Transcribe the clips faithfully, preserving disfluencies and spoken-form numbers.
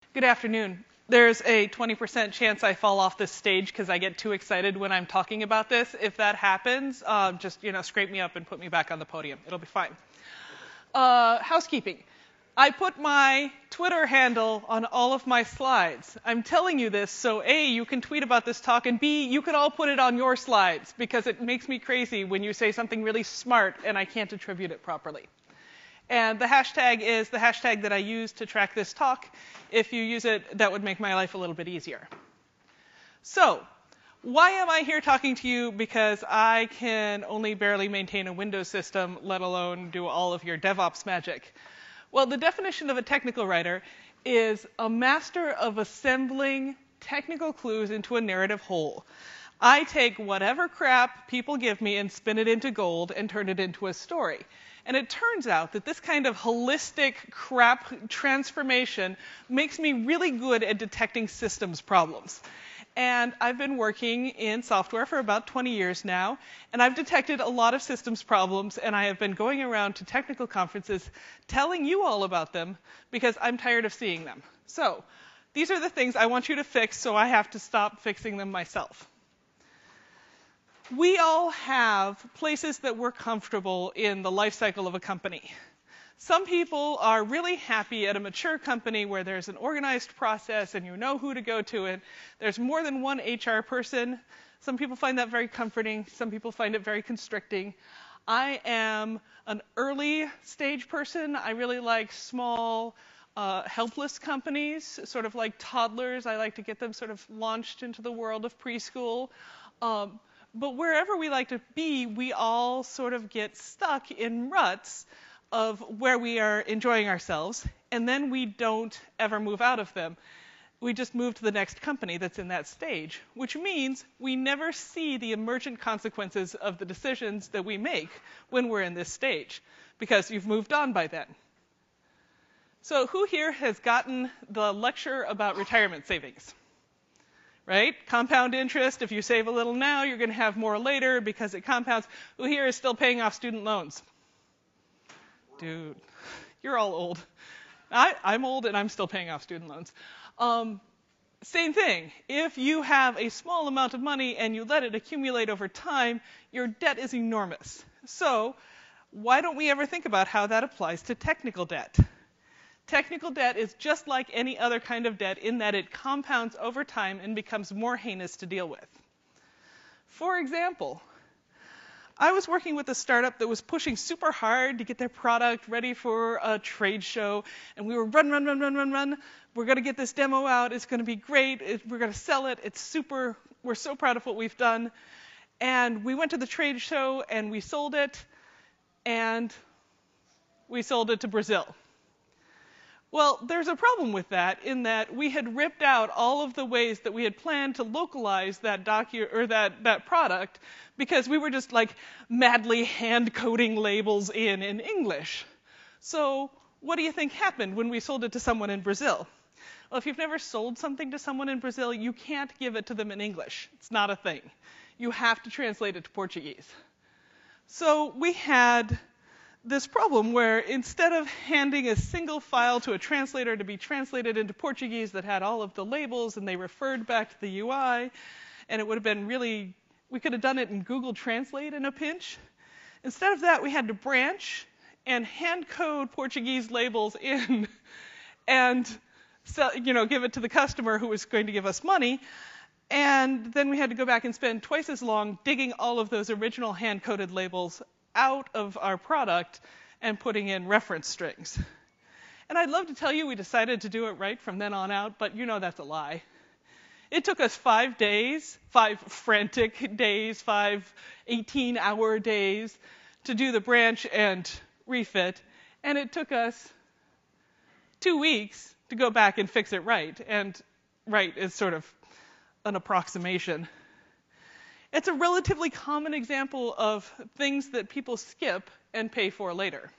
Good afternoon. There's a twenty percent chance I fall off this stage because I get too excited when I'm talking about this. If that happens, uh, just you know, scrape me up and put me back on the podium. It'll be fine. Uh, housekeeping. I put my Twitter handle on all of my slides. I'm telling you this so A, you can tweet about this talk, and B, you can all put it on your slides because it makes me crazy when you say something really smart and I can't attribute it properly. And the hashtag is the hashtag that I use to track this talk. If you use it, that would make my life a little bit easier. So, why am I here talking to you? Because I can only barely maintain a Windows system, let alone do all of your DevOps magic. Well, the definition of a technical writer is a master of assembling technical clues into a narrative whole. I take whatever crap people give me and spin it into gold and turn it into a story. And it turns out that this kind of holistic crap transformation makes me really good at detecting systems problems. And I've been working in software for about twenty years now, and I've detected a lot of systems problems, and I have been going around to technical conferences telling you all about them because I'm tired of seeing them. So these are the things I want you to fix, so I have to stop fixing them myself. We all have places that we're comfortable in the life cycle of a company. Some people are really happy at a mature company where there's an organized process and you know who to go to, and there's more than one H R person. Some people find that very comforting. Some people find it very constricting. I am an early stage person. I really like small, uh, helpless companies, sort of like toddlers. I like to get them sort of launched into the world of preschool. Um, But wherever we like to be, we all sort of get stuck in ruts of where we are enjoying ourselves, and then we don't ever move out of them. We just move to the next company that's in that stage, which means we never see the emergent consequences of the decisions that we make when we're in this stage, because you've moved on by then. So who here has gotten the lecture about retirement savings? Right? Compound interest, if you save a little now, you're going to have more later because it compounds. Who here is still paying off student loans? Dude, you're all old. I, I'm old and I'm still paying off student loans. Um, same thing. If you have a small amount of money and you let it accumulate over time, your debt is enormous. So why don't we ever think about how that applies to technical debt? Technical debt is just like any other kind of debt in that it compounds over time and becomes more heinous to deal with. For example, I was working with a startup that was pushing super hard to get their product ready for a trade show, and we were run, run, run, run, run, run. We're going to get this demo out. It's going to be great. It, we're going to sell it. It's super. We're so proud of what we've done. And we went to the trade show, and we sold it, and we sold it to Brazil. Well, there's a problem with that in that we had ripped out all of the ways that we had planned to localize that docu or that, that product because we were just like madly hand coding labels in in English. So what do you think happened when we sold it to someone in Brazil? Well, if you've never sold something to someone in Brazil, you can't give it to them in English. It's not a thing. You have to translate it to Portuguese. So we had this problem where instead of handing a single file to a translator to be translated into Portuguese that had all of the labels and they referred back to the U I, and it would have been really, we could have done it in Google Translate in a pinch. Instead of that, we had to branch and hand code Portuguese labels in and sell, you know, give it to the customer who was going to give us money. And then we had to go back and spend twice as long digging all of those original hand-coded labels out of our product and putting in reference strings. And I'd love to tell you we decided to do it right from then on out, but you know that's a lie. It took us five days, five frantic days, five eighteen-hour days to do the branch and refit, and it took us two weeks to go back and fix it right. And right is sort of an approximation. It's a relatively common example of things that people skip and pay for later.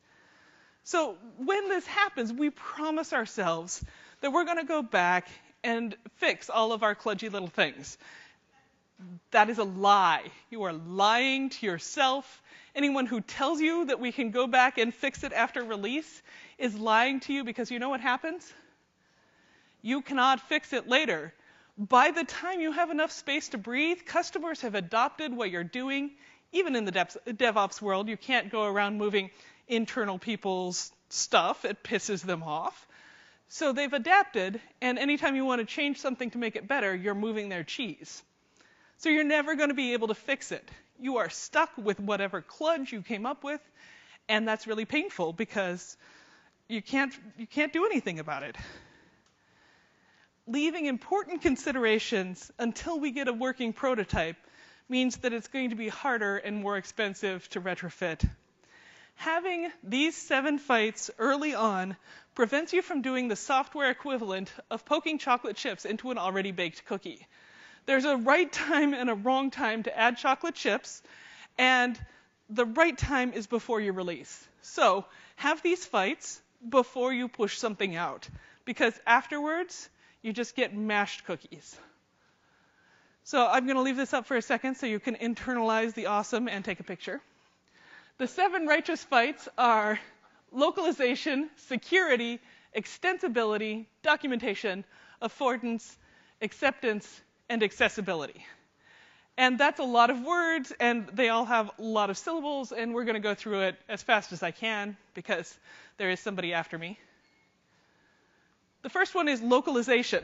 So when this happens, we promise ourselves that we're going to go back and fix all of our kludgy little things. That is a lie. You are lying to yourself. Anyone who tells you that we can go back and fix it after release is lying to you because you know what happens? You cannot fix it later. By the time you have enough space to breathe, customers have adopted what you're doing. Even in the DevOps world, you can't go around moving internal people's stuff. It pisses them off. So they've adapted, and anytime you want to change something to make it better, you're moving their cheese. So you're never going to be able to fix it. You are stuck with whatever kludge you came up with, and that's really painful because you can't, you can't do anything about it. Leaving important considerations until we get a working prototype means that it's going to be harder and more expensive to retrofit. Having these seven fights early on prevents you from doing the software equivalent of poking chocolate chips into an already baked cookie. There's a right time and a wrong time to add chocolate chips, and the right time is before you release. So have these fights before you push something out, because afterwards, you just get mashed cookies. So I'm going to leave this up for a second so you can internalize the awesome and take a picture. The seven righteous fights are localization, security, extensibility, documentation, affordance, acceptance, and accessibility. And that's a lot of words, and they all have a lot of syllables, and we're going to go through it as fast as I can because there is somebody after me. The first one is localization.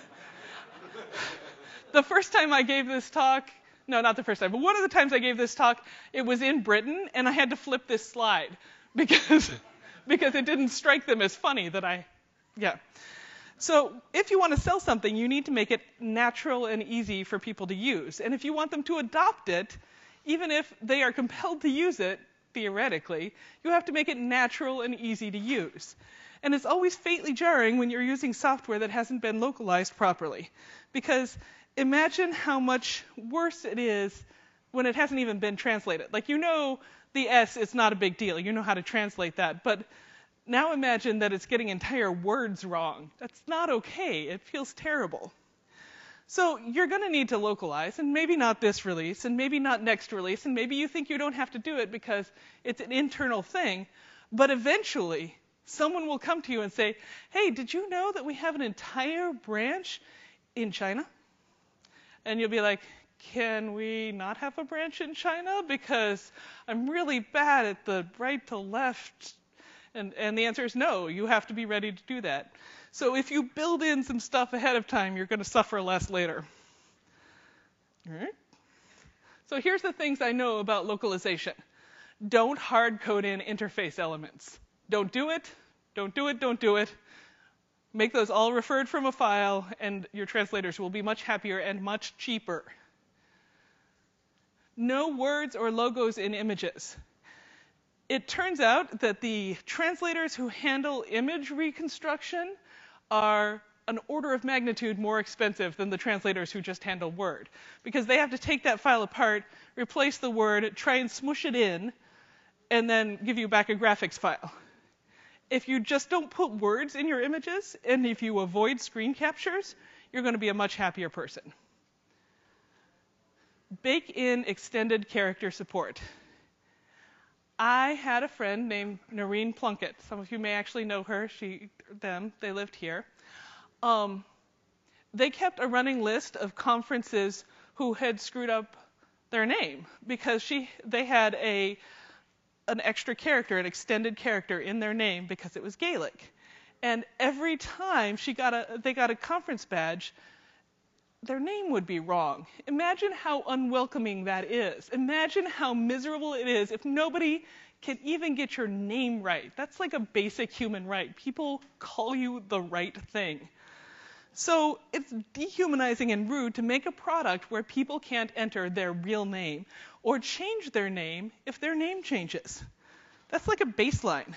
The first time I gave this talk, no, not the first time, but one of the times I gave this talk, it was in Britain, and I had to flip this slide because, because it didn't strike them as funny that I, yeah. So if you want to sell something, you need to make it natural and easy for people to use. And if you want them to adopt it, even if they are compelled to use it, theoretically, you have to make it natural and easy to use. And it's always fatally jarring when you're using software that hasn't been localized properly. Because imagine how much worse it is when it hasn't even been translated. Like, you know the S is not a big deal. You know how to translate that. But now imagine that it's getting entire words wrong. That's not okay. It feels terrible. So you're going to need to localize, and maybe not this release, and maybe not next release, and maybe you think you don't have to do it because it's an internal thing. But eventually, someone will come to you and say, hey, did you know that we have an entire branch in China? And you'll be like, can we not have a branch in China? Because I'm really bad at the right to left. And, and the answer is no, you have to be ready to do that. So if you build in some stuff ahead of time, you're going to suffer less later. All right? So here's the things I know about localization. Don't hard code in interface elements. Don't do it, don't do it, don't do it. Make those all referred from a file, and your translators will be much happier and much cheaper. No words or logos in images. It turns out that the translators who handle image reconstruction are an order of magnitude more expensive than the translators who just handle word, because they have to take that file apart, replace the word, try and smush it in, and then give you back a graphics file. If you just don't put words in your images, and if you avoid screen captures, you're going to be a much happier person. Bake in extended character support. I had a friend named Noreen Plunkett. Some of you may actually know her. She, them, they lived here. Um, they kept a running list of conferences who had screwed up their name because she, they had a an extra character, an extended character in their name because it was Gaelic. And every time she got a, they got a conference badge, their name would be wrong. Imagine how unwelcoming that is. Imagine how miserable it is if nobody can even get your name right. That's like a basic human right. People call you the right thing. So it's dehumanizing and rude to make a product where people can't enter their real name or change their name if their name changes. That's like a baseline.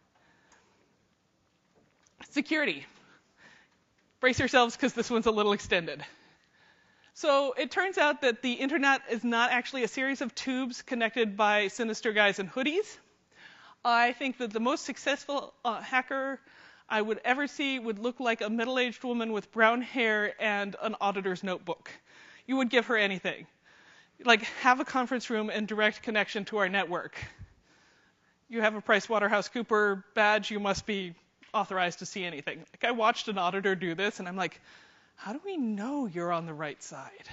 Security. Brace yourselves because this one's a little extended. So it turns out that the internet is not actually a series of tubes connected by sinister guys in hoodies. I think that the most successful uh, hacker I would ever see would look like a middle-aged woman with brown hair and an auditor's notebook. You would give her anything. Like, have a conference room and direct connection to our network. You have a PricewaterhouseCoopers badge, you must be authorized to see anything. Like I watched an auditor do this, and I'm like, how do we know you're on the right side?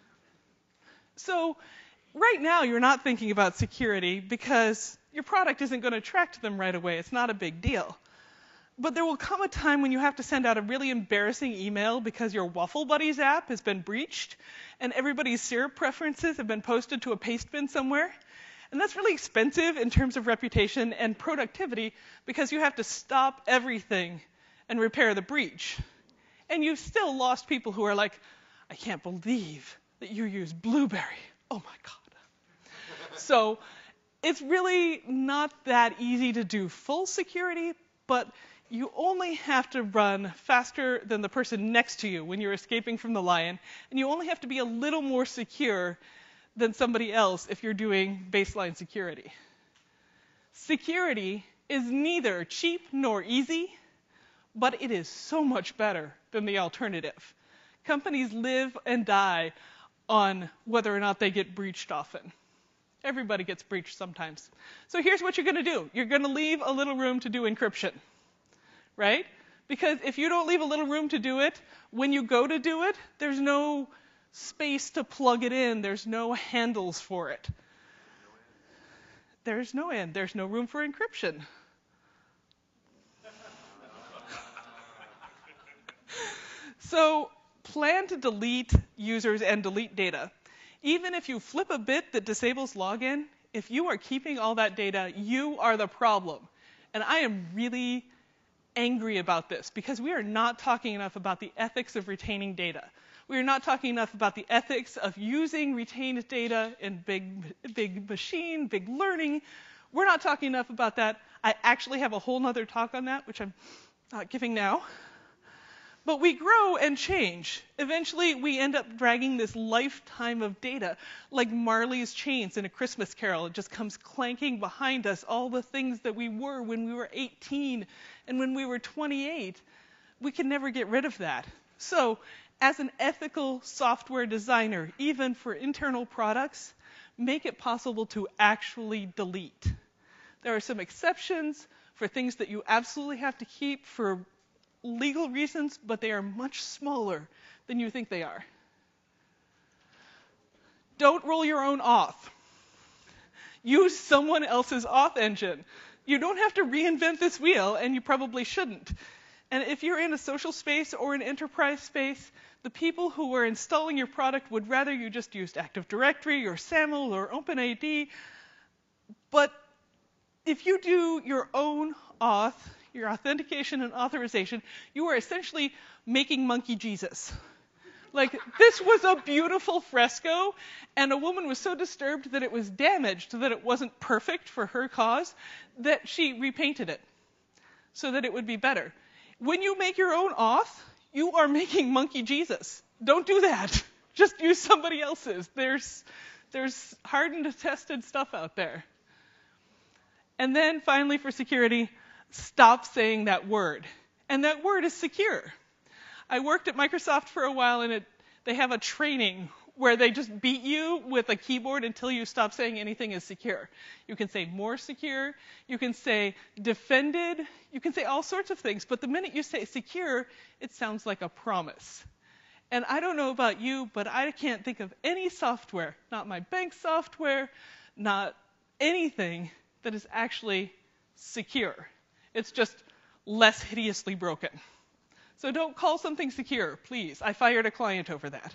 So right now, you're not thinking about security because your product isn't going to track them right away. It's not a big deal. But there will come a time when you have to send out a really embarrassing email because your Waffle Buddies app has been breached and everybody's syrup preferences have been posted to a paste bin somewhere. And that's really expensive in terms of reputation and productivity because you have to stop everything and repair the breach. And you've still lost people who are like, I can't believe that you use Blueberry. Oh my God. So it's really not that easy to do full security, but you only have to run faster than the person next to you when you're escaping from the lion, and you only have to be a little more secure than somebody else if you're doing baseline security. Security is neither cheap nor easy, but it is so much better than the alternative. Companies live and die on whether or not they get breached often. Everybody gets breached sometimes. So here's what you're going to do. You're going to leave a little room to do encryption, right? Because if you don't leave a little room to do it, when you go to do it, there's no space to plug it in. There's no handles for it. There's no end. There's no room for encryption. So plan to delete users and delete data. Even if you flip a bit that disables login, if you are keeping all that data, you are the problem. And I am really angry about this because we are not talking enough about the ethics of retaining data. We are not talking enough about the ethics of using retained data in big, big machine, big learning. We're not talking enough about that. I actually have a whole other talk on that, which I'm not giving now. But we grow and change. Eventually, we end up dragging this lifetime of data, like Marley's chains in A Christmas Carol. It just comes clanking behind us, all the things that we were when we were eighteen and when we were twenty-eight. We can never get rid of that. So, as an ethical software designer, even for internal products, make it possible to actually delete. There are some exceptions for things that you absolutely have to keep for legal reasons, but they are much smaller than you think they are. Don't roll your own auth. Use someone else's auth engine. You don't have to reinvent this wheel, and you probably shouldn't. And if you're in a social space or an enterprise space, the people who are installing your product would rather you just used Active Directory or SAML or OpenID. But if you do your own auth, your authentication and authorization, you are essentially making monkey Jesus. Like, this was a beautiful fresco, and a woman was so disturbed that it was damaged, that it wasn't perfect for her cause, that she repainted it so that it would be better. When you make your own auth, you are making monkey Jesus. Don't do that. Just use somebody else's. There's, there's hardened, tested stuff out there. And then finally, for security, stop saying that word. And that word is secure. I worked at Microsoft for a while, and it, they have a training where they just beat you with a keyboard until you stop saying anything is secure. You can say more secure. You can say defended. You can say all sorts of things. But the minute you say secure, it sounds like a promise. And I don't know about you, but I can't think of any software, not my bank software, not anything that is actually secure. It's just less hideously broken. So don't call something secure, please. I fired a client over that.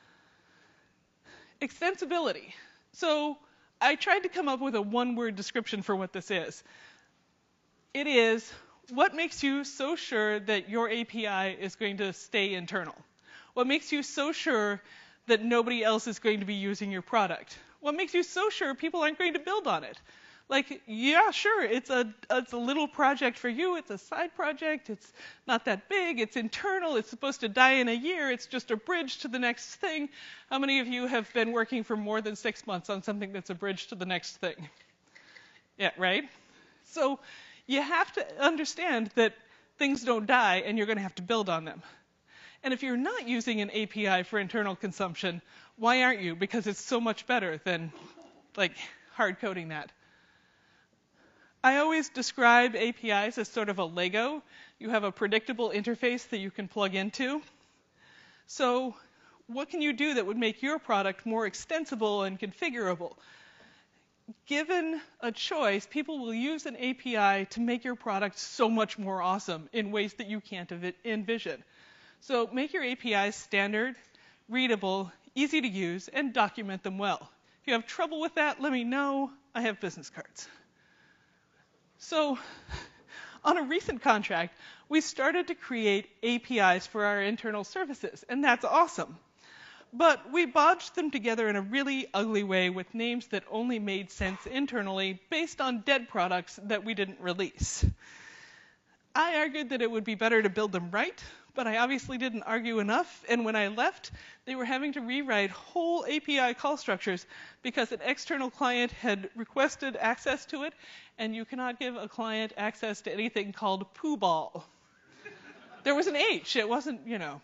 Extensibility. So I tried to come up with a one-word description for what this is. It is, what makes you so sure that your A P I is going to stay internal? What makes you so sure that nobody else is going to be using your product? What makes you so sure people aren't going to build on it? Like, yeah, sure, it's a, it's a little project for you. It's a side project. It's not that big. It's internal. It's supposed to die in a year. It's just a bridge to the next thing. How many of you have been working for more than six months on something that's a bridge to the next thing? Yeah, right? So you have to understand that things don't die, and you're going to have to build on them. And if you're not using an A P I for internal consumption, why aren't you? Because it's so much better than, like, hard coding that. I always describe A P Is as sort of a Lego. You have a predictable interface that you can plug into. So what can you do that would make your product more extensible and configurable? Given a choice, people will use an A P I to make your product so much more awesome in ways that you can't envision. So make your A P Is standard, readable, easy to use, and document them well. If you have trouble with that, let me know. I have business cards. So on a recent contract, we started to create A P Is for our internal services, and that's awesome. But we bodged them together in a really ugly way with names that only made sense internally based on dead products that we didn't release. I argued that it would be better to build them right, but I obviously didn't argue enough, and when I left, they were having to rewrite whole A P I call structures because an external client had requested access to it, and you cannot give a client access to anything called poo ball. There was an H, it wasn't, you know.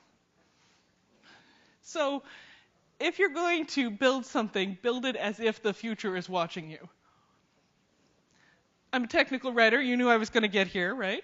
So if you're going to build something, build it as if the future is watching you. I'm a technical writer. You knew I was going to get here, right?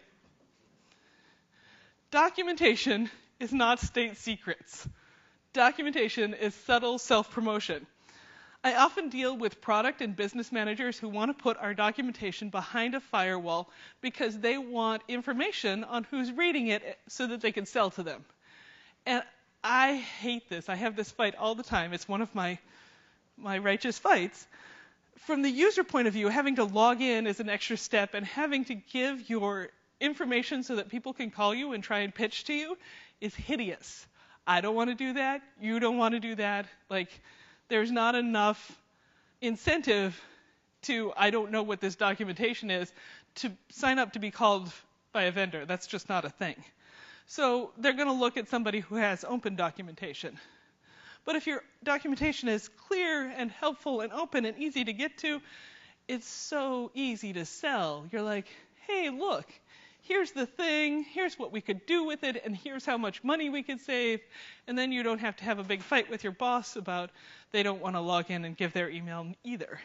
Documentation is not state secrets. Documentation is subtle self-promotion. I often deal with product and business managers who want to put our documentation behind a firewall because they want information on who's reading it so that they can sell to them. And I hate this. I have this fight all the time. It's one of my, my righteous fights. From the user point of view, having to log in is an extra step, and having to give your information so that people can call you and try and pitch to you is hideous. I don't want to do that. You don't want to do that. Like, there's not enough incentive to, I don't know what this documentation is, to sign up to be called by a vendor. That's just not a thing. So they're going to look at somebody who has open documentation. But if your documentation is clear and helpful and open and easy to get to, it's so easy to sell. You're like, hey, look, here's the thing, here's what we could do with it, and here's how much money we could save. And then you don't have to have a big fight with your boss about they don't want to log in and give their email either.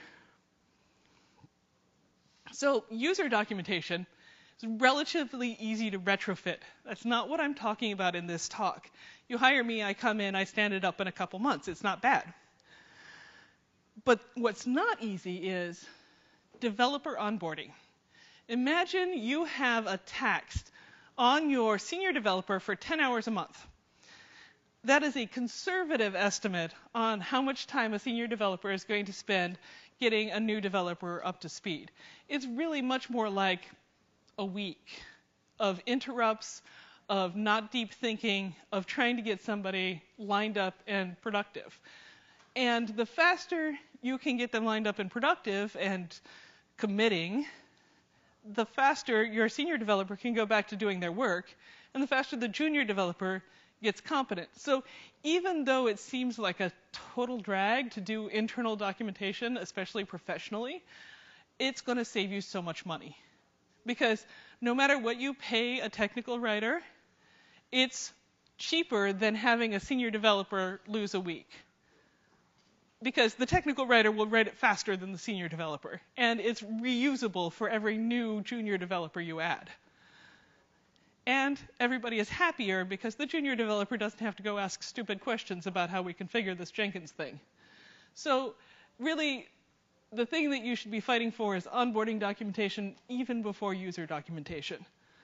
So user documentation is relatively easy to retrofit. That's not what I'm talking about in this talk. You hire me, I come in, I stand it up in a couple months. It's not bad. But what's not easy is developer onboarding. Imagine you have a tax on your senior developer for ten hours a month. That is a conservative estimate on how much time a senior developer is going to spend getting a new developer up to speed. It's really much more like a week of interrupts, of not deep thinking, of trying to get somebody lined up and productive. And the faster you can get them lined up and productive and committing, the faster your senior developer can go back to doing their work, and the faster the junior developer gets competent. So even though it seems like a total drag to do internal documentation, especially professionally, it's going to save you so much money. Because no matter what you pay a technical writer, it's cheaper than having a senior developer lose a week. Because the technical writer will write it faster than the senior developer, and it's reusable for every new junior developer you add. And everybody is happier because the junior developer doesn't have to go ask stupid questions about how we configure this Jenkins thing. So really, the thing that you should be fighting for is onboarding documentation even before user documentation.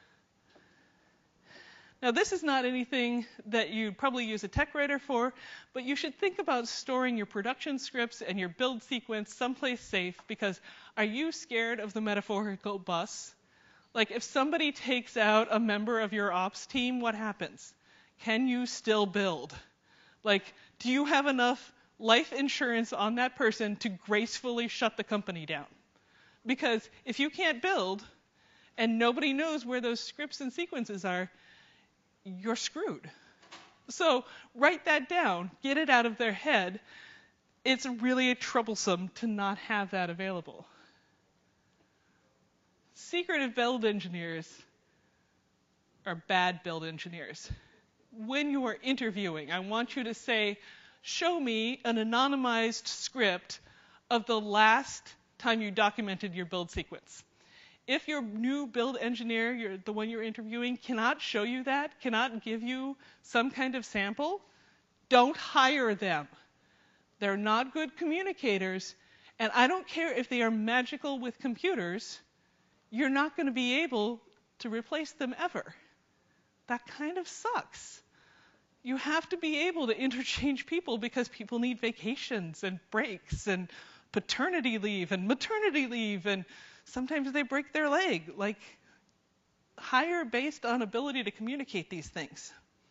Now, this is not anything that you'd probably use a tech writer for, but you should think about storing your production scripts and your build sequence someplace safe, because are you scared of the metaphorical bus? Like, if somebody takes out a member of your ops team, what happens? Can you still build? Like, do you have enough life insurance on that person to gracefully shut the company down? Because if you can't build and nobody knows where those scripts and sequences are, you're screwed. So write that down, get it out of their head. It's really troublesome to not have that available. Secretive build engineers are bad build engineers. When you are interviewing, I want you to say, show me an anonymized script of the last time you documented your build sequence. If your new build engineer, you're, the one you're interviewing, cannot show you that, cannot give you some kind of sample, don't hire them. They're not good communicators, and I don't care if they are magical with computers, you're not going to be able to replace them ever. That kind of sucks. You have to be able to interchange people because people need vacations and breaks and paternity leave and maternity leave, and sometimes they break their leg. Like, hire based on ability to communicate these things.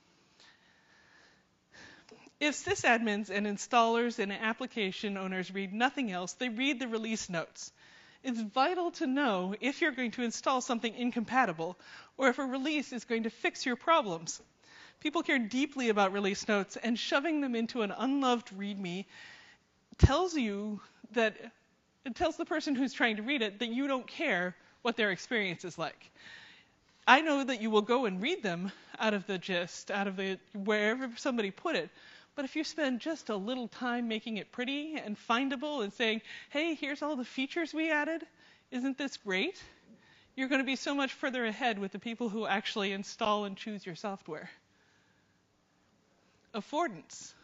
If sysadmins and installers and application owners read nothing else, they read the release notes. It's vital to know if you're going to install something incompatible or if a release is going to fix your problems. People care deeply about release notes, and shoving them into an unloved README tells you that, it tells the person who's trying to read it that you don't care what their experience is like. I know that you will go and read them out of the gist, out of the wherever somebody put it, but if you spend just a little time making it pretty and findable and saying, hey, here's all the features we added, isn't this great? You're going to be so much further ahead with the people who actually install and choose your software. Affordance.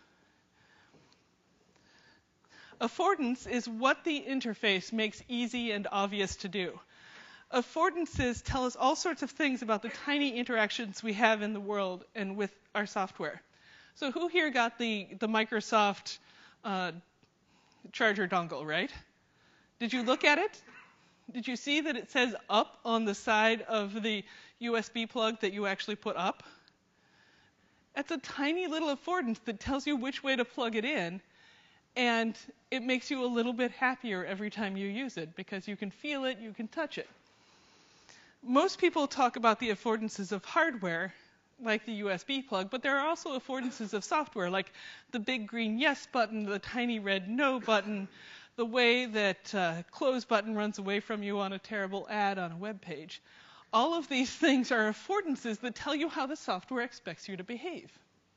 Affordance is what the interface makes easy and obvious to do. Affordances tell us all sorts of things about the tiny interactions we have in the world and with our software. So who here got the, the Microsoft uh, charger dongle, right? Did you look at it? Did you see that it says up on the side of the U S B plug that you actually put up? That's a tiny little affordance that tells you which way to plug it in, and it makes you a little bit happier every time you use it because you can feel it, you can touch it. Most people talk about the affordances of hardware, like the U S B plug, but there are also affordances of software, like the big green yes button, the tiny red no button, the way that uh, close button runs away from you on a terrible ad on a web page. All of these things are affordances that tell you how the software expects you to behave.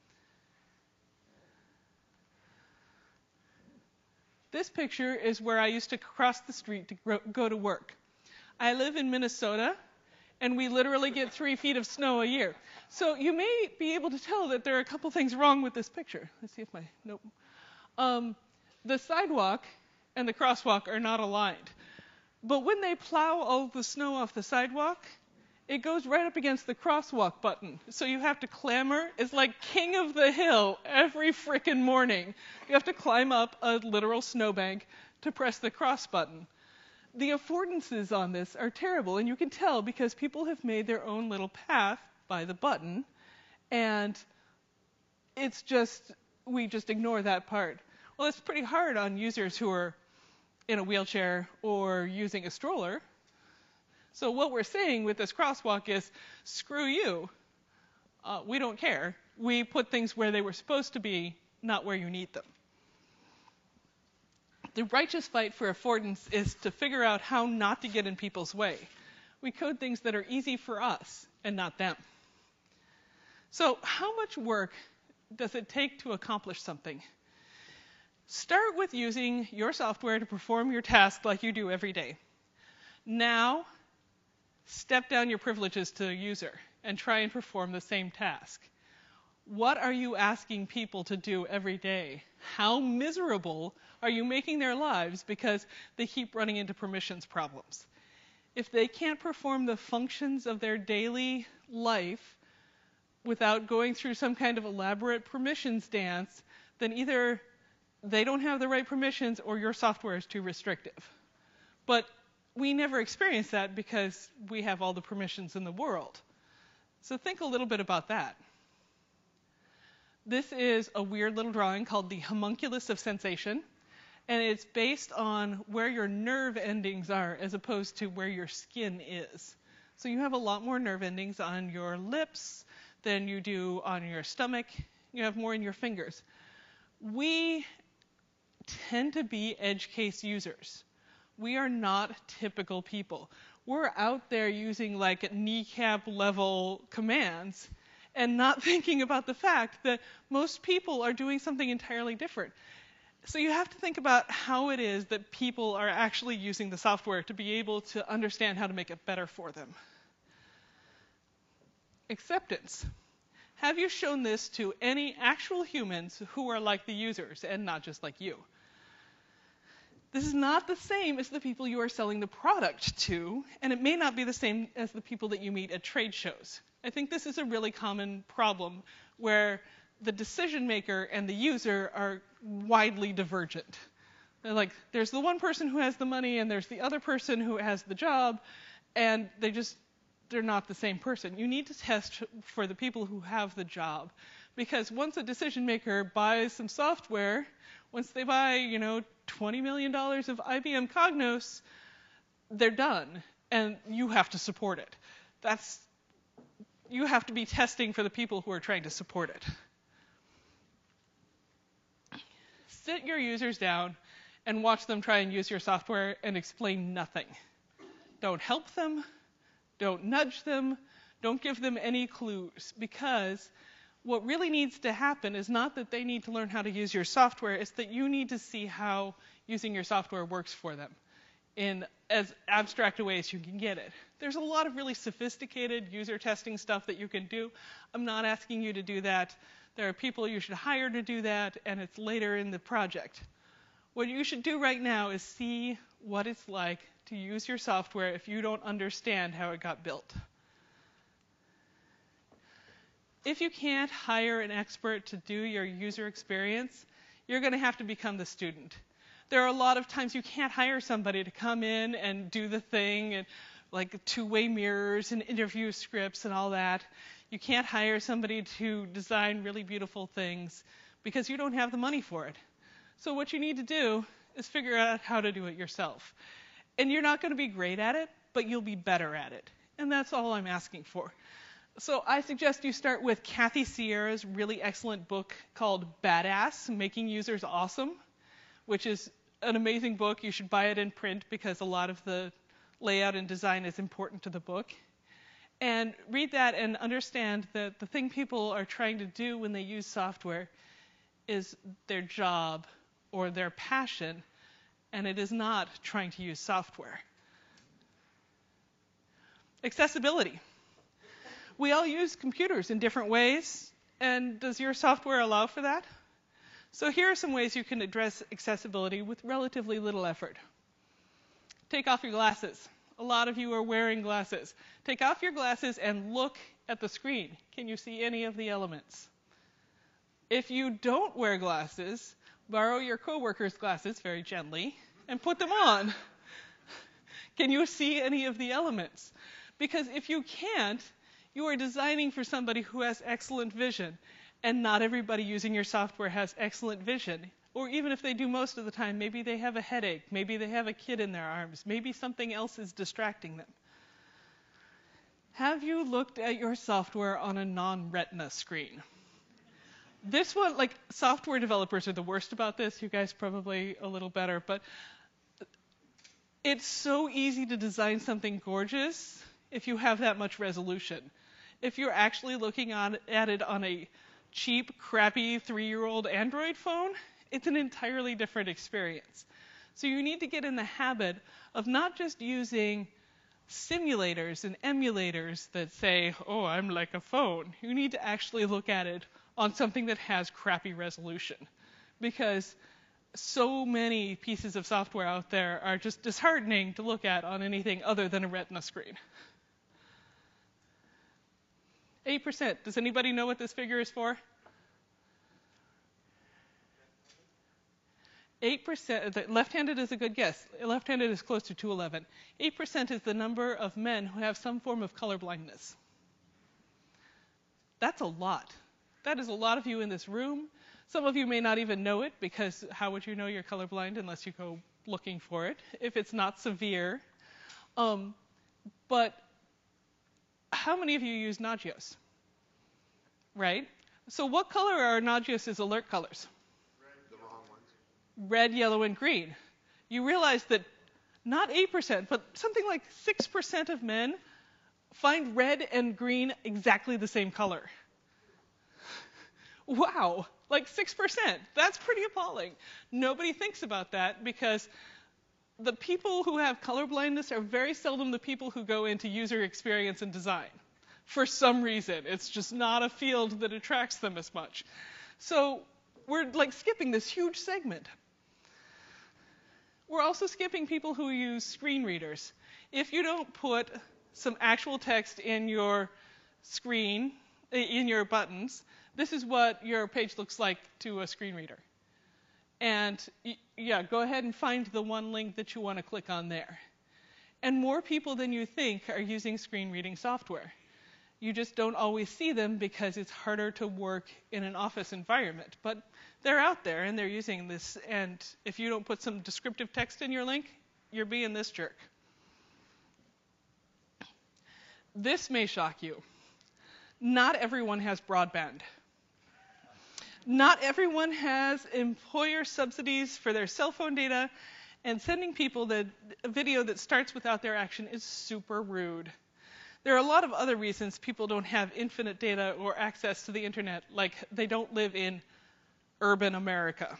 This picture is where I used to cross the street to go to work. I live in Minnesota, and we literally get three feet of snow a year. So you may be able to tell that there are a couple things wrong with this picture. Let's see if my, nope. Um, the sidewalk and the crosswalk are not aligned. But when they plow all the snow off the sidewalk, it goes right up against the crosswalk button. So you have to clamber. It's like king of the hill every frickin' morning. You have to climb up a literal snowbank to press the cross button. The affordances on this are terrible, and you can tell because people have made their own little path by the button, and it's just, we just ignore that part. Well, it's pretty hard on users who are in a wheelchair or using a stroller. So what we're saying with this crosswalk is, screw you. Uh, we don't care. We put things where they were supposed to be, not where you need them. The righteous fight for affordance is to figure out how not to get in people's way. We code things that are easy for us and not them. So how much work does it take to accomplish something? Start with using your software to perform your task like you do every day. Now, step down your privileges to a user and try and perform the same task. What are you asking people to do every day? How miserable are you making their lives because they keep running into permissions problems? If they can't perform the functions of their daily life without going through some kind of elaborate permissions dance, then either they don't have the right permissions or your software is too restrictive. But we never experience that because we have all the permissions in the world. So think a little bit about that. This is a weird little drawing called the homunculus of sensation, and it's based on where your nerve endings are as opposed to where your skin is. So you have a lot more nerve endings on your lips than you do on your stomach. You have more in your fingers. We tend to be edge case users. We are not typical people. We're out there using like kneecap level commands and not thinking about the fact that most people are doing something entirely different. So you have to think about how it is that people are actually using the software to be able to understand how to make it better for them. Acceptance. Have you shown this to any actual humans who are like the users and not just like you? This is not the same as the people you are selling the product to, and it may not be the same as the people that you meet at trade shows. I think this is a really common problem where the decision maker and the user are widely divergent. They're like, there's the one person who has the money and there's the other person who has the job, and they just, they're not the same person. You need to test for the people who have the job, because once a decision maker buys some software, once they buy, you know, twenty million dollars of I B M Cognos, they're done, and you have to support it. That's, you have to be testing for the people who are trying to support it. Sit your users down and watch them try and use your software and explain nothing. Don't help them, don't nudge them, don't give them any clues, because what really needs to happen is not that they need to learn how to use your software, it's that you need to see how using your software works for them in as abstract a way as you can get it. There's a lot of really sophisticated user testing stuff that you can do. I'm not asking you to do that. There are people you should hire to do that, and it's later in the project. What you should do right now is see what it's like to use your software if you don't understand how it got built. If you can't hire an expert to do your user experience, you're going to have to become the student. There are a lot of times you can't hire somebody to come in and do the thing, and like two-way mirrors and interview scripts and all that. You can't hire somebody to design really beautiful things because you don't have the money for it. So what you need to do is figure out how to do it yourself. And you're not going to be great at it, but you'll be better at it. And that's all I'm asking for. So I suggest you start with Kathy Sierra's really excellent book called Badass, Making Users Awesome, which is an amazing book. You should buy it in print because a lot of the layout and design is important to the book. And read that and understand that the thing people are trying to do when they use software is their job or their passion, and it is not trying to use software. Accessibility. We all use computers in different ways, and does your software allow for that? So here are some ways you can address accessibility with relatively little effort. Take off your glasses. A lot of you are wearing glasses. Take off your glasses and look at the screen. Can you see any of the elements? If you don't wear glasses, borrow your coworker's glasses very gently and put them on. Can you see any of the elements? Because if you can't, you are designing for somebody who has excellent vision, and not everybody using your software has excellent vision. Or even if they do most of the time, maybe they have a headache, maybe they have a kid in their arms, maybe something else is distracting them. Have you looked at your software on a non-retina screen? This one, like, software developers are the worst about this. You guys probably a little better, but it's so easy to design something gorgeous if you have that much resolution. If you're actually looking on, at it on a cheap, crappy three-year-old Android phone, it's an entirely different experience. So you need to get in the habit of not just using simulators and emulators that say, oh, I'm like a phone. You need to actually look at it on something that has crappy resolution, because so many pieces of software out there are just disheartening to look at on anything other than a retina screen. eight percent. Does anybody know what this figure is for? eight percent, left-handed is a good guess. Left-handed is close to two eleven. eight percent is the number of men who have some form of color blindness. That's a lot. That is a lot of you in this room. Some of you may not even know it, because how would you know you're colorblind unless you go looking for it, if it's not severe. Um, but how many of you use Nagios? Right? So what color are Nagios' alert colors? The wrong ones. Red, yellow, and green. You realize that not eight percent, but something like six percent of men find red and green exactly the same color. Wow, like six percent. That's pretty appalling. Nobody thinks about that because the people who have color blindness are very seldom the people who go into user experience and design. For some reason, it's just not a field that attracts them as much. So we're like skipping this huge segment. We're also skipping people who use screen readers. If you don't put some actual text in your screen, in your buttons, this is what your page looks like to a screen reader. And yeah, go ahead and find the one link that you want to click on there. And more people than you think are using screen reading software. You just don't always see them because it's harder to work in an office environment. But they're out there and they're using this. And if you don't put some descriptive text in your link, you're being this jerk. This may shock you. Not everyone has broadband. Not everyone has employer subsidies for their cell phone data, and sending people the a video that starts without their action is super rude. There are a lot of other reasons people don't have infinite data or access to the internet, like they don't live in urban America.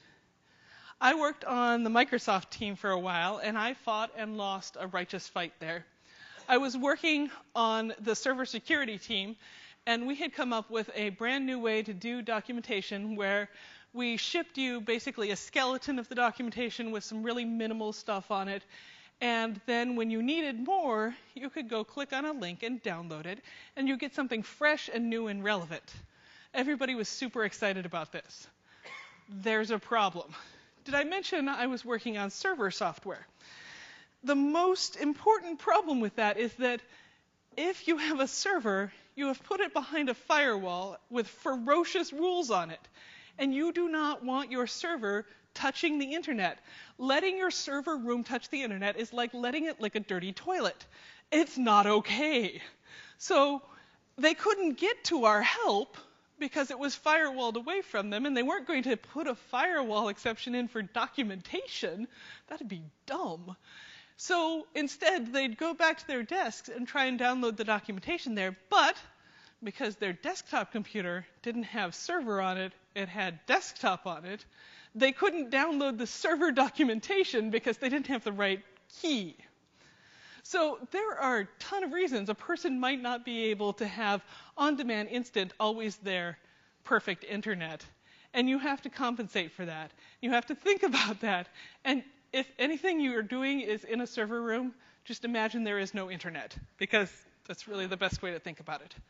I worked on the Microsoft team for a while, and I fought and lost a righteous fight there. I was working on the server security team, and we had come up with a brand new way to do documentation where we shipped you basically a skeleton of the documentation with some really minimal stuff on it. And then when you needed more, you could go click on a link and download it, and you get something fresh and new and relevant. Everybody was super excited about this. There's a problem. Did I mention I was working on server software? The most important problem with that is that if you have a server, you have put it behind a firewall with ferocious rules on it, and you do not want your server touching the internet. Letting your server room touch the internet is like letting it lick a dirty toilet. It's not okay. So they couldn't get to our help because it was firewalled away from them, and they weren't going to put a firewall exception in for documentation. That'd be dumb. So instead, they'd go back to their desks and try and download the documentation there, but because their desktop computer didn't have server on it, it had desktop on it, they couldn't download the server documentation because they didn't have the right key. So there are a ton of reasons a person might not be able to have on-demand, instant, always there, perfect internet. And you have to compensate for that. You have to think about that. And if anything you are doing is in a server room, just imagine there is no internet, because that's really the best way to think about it.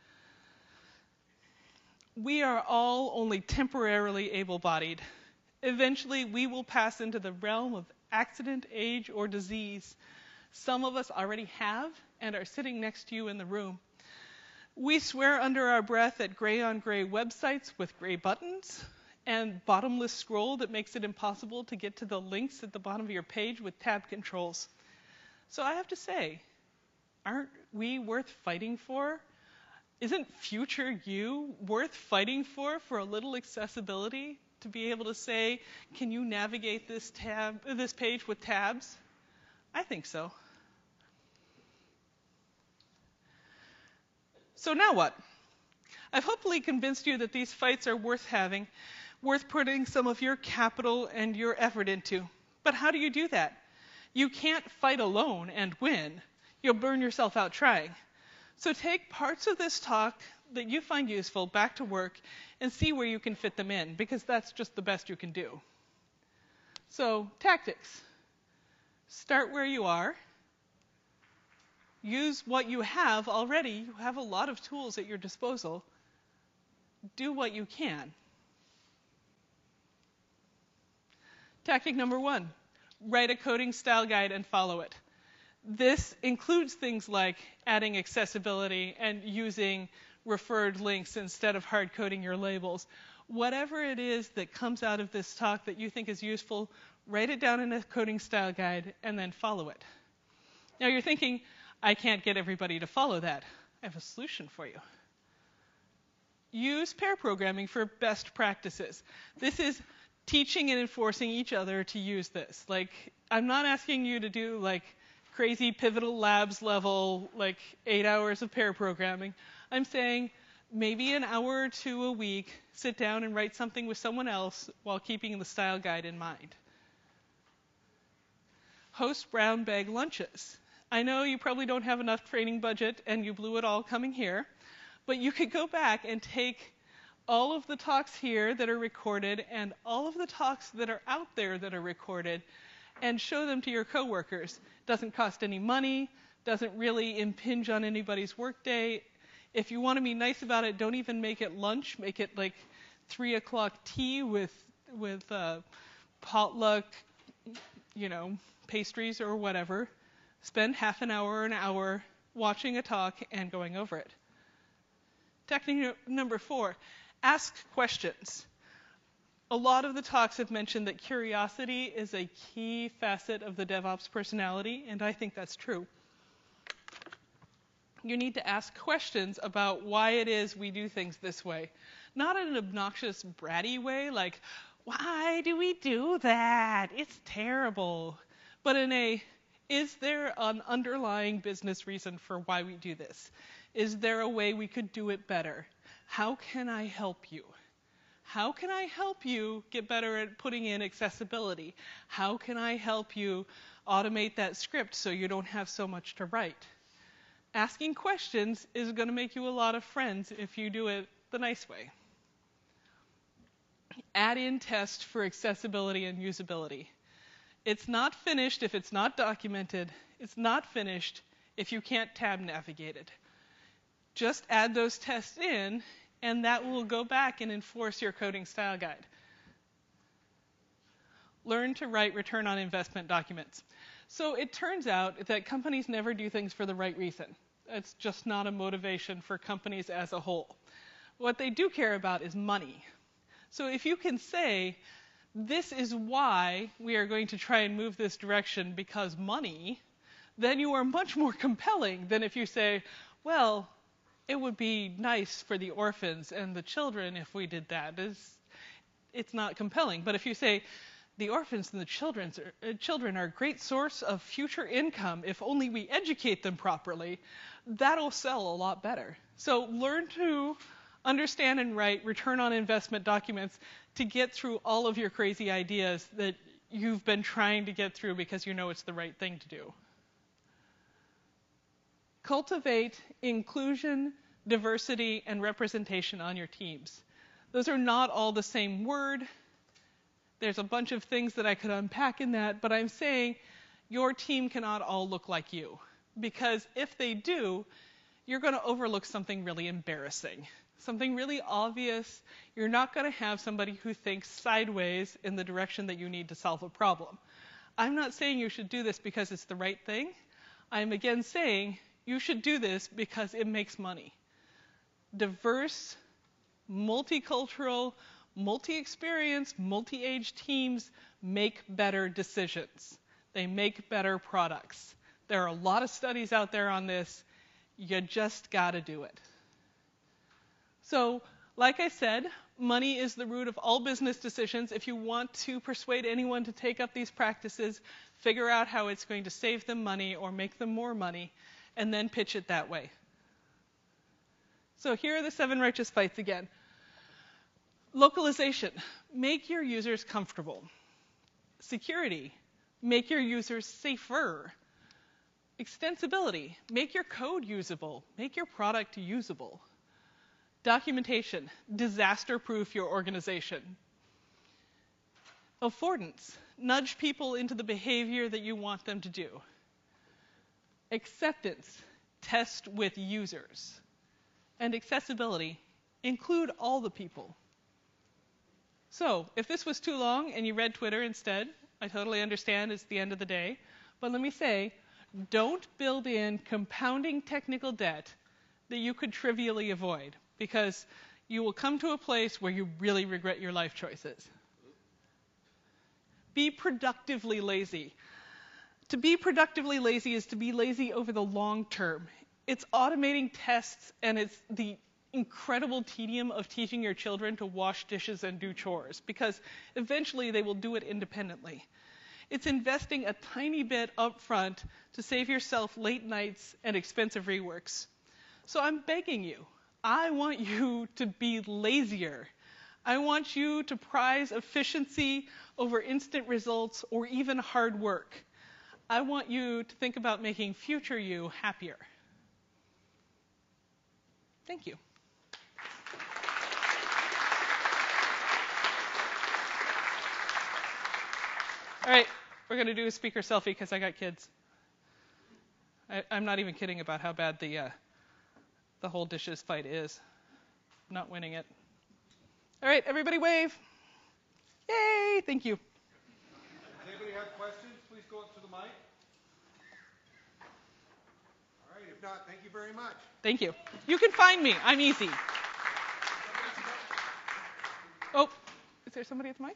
We are all only temporarily able-bodied. Eventually, we will pass into the realm of accident, age, or disease. Some of us already have and are sitting next to you in the room. We swear under our breath at gray-on-gray websites with gray buttons and bottomless scroll that makes it impossible to get to the links at the bottom of your page with tab controls. So I have to say, aren't we worth fighting for? Isn't future you worth fighting for for a little accessibility? To be able to say, can you navigate this tab, this page with tabs? I think so. So now what? I've hopefully convinced you that these fights are worth having, worth putting some of your capital and your effort into. But how do you do that? You can't fight alone and win. You'll burn yourself out trying. So take parts of this talk that you find useful back to work and see where you can fit them in, because that's just the best you can do. So, tactics. Start where you are. Use what you have already. You have a lot of tools at your disposal. Do what you can. Tactic number one, write a coding style guide and follow it. This includes things like adding accessibility and using referred links instead of hard coding your labels. Whatever it is that comes out of this talk that you think is useful, write it down in a coding style guide and then follow it. Now you're thinking, I can't get everybody to follow that. I have a solution for you. Use pair programming for best practices. This is teaching and enforcing each other to use this. Like, I'm not asking you to do like crazy Pivotal Labs level, like eight hours of pair programming. I'm saying maybe an hour or two a week, sit down and write something with someone else while keeping the style guide in mind. Host brown bag lunches. I know you probably don't have enough training budget and you blew it all coming here, but you could go back and take all of the talks here that are recorded and all of the talks that are out there that are recorded and show them to your coworkers. Doesn't cost any money, doesn't really impinge on anybody's workday. If you want to be nice about it, don't even make it lunch. Make it like three o'clock tea with with uh, potluck, you know, pastries or whatever. Spend half an hour or an hour watching a talk and going over it. Technique number four, ask questions. A lot of the talks have mentioned that curiosity is a key facet of the DevOps personality, and I think that's true. You need to ask questions about why it is we do things this way. Not in an obnoxious, bratty way, like, why do we do that? It's terrible. But in a, is there an underlying business reason for why we do this? Is there a way we could do it better? How can I help you? How can I help you get better at putting in accessibility? How can I help you automate that script so you don't have so much to write? Asking questions is going to make you a lot of friends if you do it the nice way. Add in test for accessibility and usability. It's not finished if it's not documented. It's not finished if you can't tab navigate it. Just add those tests in, and that will go back and enforce your coding style guide. Learn to write return on investment documents. So it turns out that companies never do things for the right reason. It's just not a motivation for companies as a whole. What they do care about is money. So if you can say, this is why we are going to try and move this direction because money, then you are much more compelling than if you say, well, it would be nice for the orphans and the children if we did that. It's, it's not compelling. But if you say, the orphans and the children's are, uh, children are a great source of future income if only we educate them properly, that'll sell a lot better. So learn to understand and write return on investment documents to get through all of your crazy ideas that you've been trying to get through because you know it's the right thing to do. Cultivate inclusion, diversity, and representation on your teams. Those are not all the same word. There's a bunch of things that I could unpack in that, but I'm saying your team cannot all look like you. Because if they do, you're going to overlook something really embarrassing, something really obvious. You're not going to have somebody who thinks sideways in the direction that you need to solve a problem. I'm not saying you should do this because it's the right thing. I'm again saying you should do this because it makes money. Diverse, multicultural, multi-experience, multi-age teams make better decisions. They make better products. There are a lot of studies out there on this. You just got to do it. So, like I said, money is the root of all business decisions. If you want to persuade anyone to take up these practices, figure out how it's going to save them money or make them more money, and then pitch it that way. So here are the seven righteous fights again. Localization, make your users comfortable. Security, make your users safer. Extensibility, make your code usable, make your product usable. Documentation, disaster-proof your organization. Affordance, nudge people into the behavior that you want them to do. Acceptance, test with users. And accessibility, include all the people. So, if this was too long and you read Twitter instead, I totally understand, it's the end of the day. But let me say, don't build in compounding technical debt that you could trivially avoid, because you will come to a place where you really regret your life choices. Be productively lazy. To be productively lazy is to be lazy over the long term. It's automating tests, and it's the incredible tedium of teaching your children to wash dishes and do chores, because eventually they will do it independently. It's investing a tiny bit up front to save yourself late nights and expensive reworks. So I'm begging you, I want you to be lazier. I want you to prize efficiency over instant results or even hard work. I want you to think about making future you happier. Thank you. All right, we're going to do a speaker selfie because I got kids. I, I'm not even kidding about how bad the uh, the whole dishes fight is. I'm not winning it. All right, everybody wave. Yay, thank you. Does anybody have questions? Please go up to the mic. All right, if not, thank you very much. Thank you. You can find me. I'm easy. Oh, is there somebody at the mic?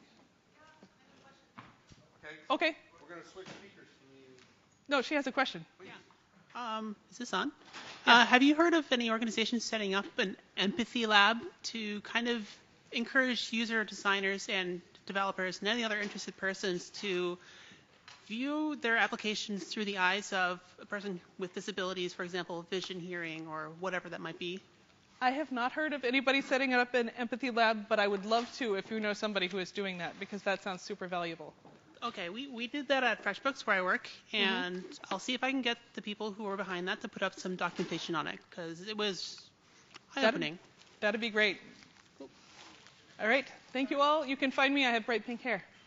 Okay. Okay. We're going to switch speakers. No, she has a question. Please. Um, is this on? Uh, have you heard of any organizations setting up an empathy lab to kind of encourage user designers and developers and any other interested persons to view their applications through the eyes of a person with disabilities, for example, vision, hearing, or whatever that might be? I have not heard of anybody setting up an empathy lab, but I would love to if you know somebody who is doing that, because that sounds super valuable. Okay, we, we did that at FreshBooks where I work, and mm-hmm. I'll see if I can get the people who were behind that to put up some documentation on it, because it was eye-opening. That'd, that'd be great. Cool. All right, thank you all. You can find me. I have bright pink hair.